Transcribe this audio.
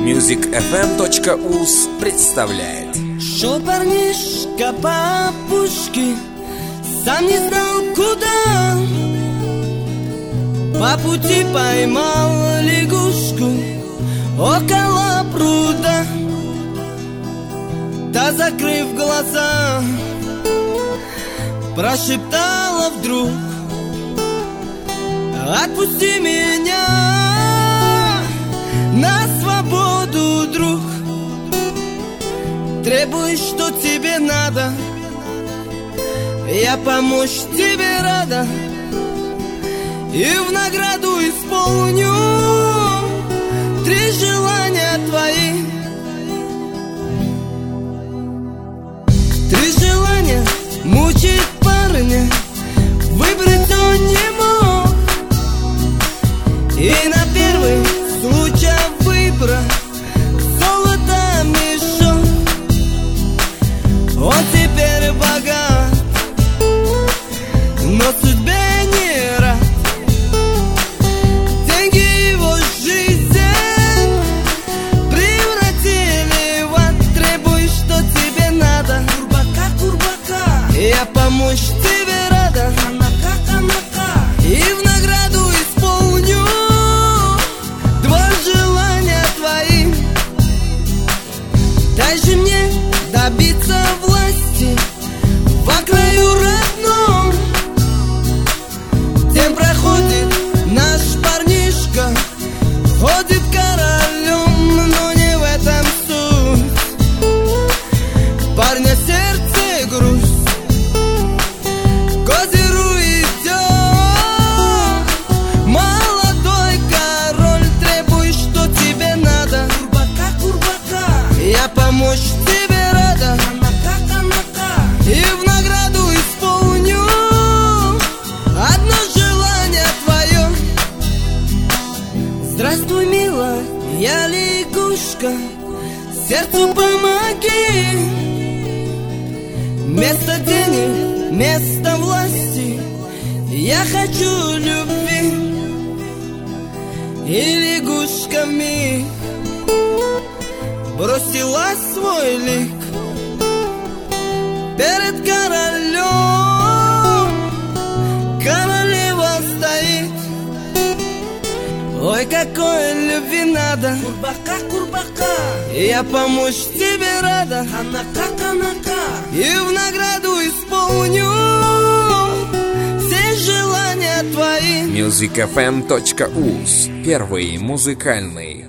musicfm.uz представляет. Шел парнишка по опушке, сам не знал куда. По пути поймал лягушку около пруда. Та, закрыв глаза, прошептала вдруг: отпусти меня на свободу, друг. Требуй, что тебе надо, я помочь тебе рада, и в награду исполню 3 желания твои. 3 желания мучит парня, выбрать он не мог, и на первый случай выбора золото мешок. Он теперь богат, но судьбе не рад. Деньги его жизнь превратили в ад. Требуй, что тебе надо, курбака, я помочь тебе рада, и в награду исполню 2 желания твои. Дай же мне добиться власти во краю родном. Тем проходит наш парнишка, ходит королем, но не в этом суть. Парня сердце грусть, к озеру идет молодой король. Требуй, что тебе надо, курбака, я помочь тебе рада, и в награду исполню 1 желание твое. Здравствуй, милая, я лягушка, сердцу помоги. Вместо денег, вместо власти я хочу любви. И лягушка вмиг бросила свой лик перед королем. Королева стоит: ой, какой любви надо, курбака, я помочь тебе рада, и в награду исполню все желания твои. musicfm.uz. Первый музыкальный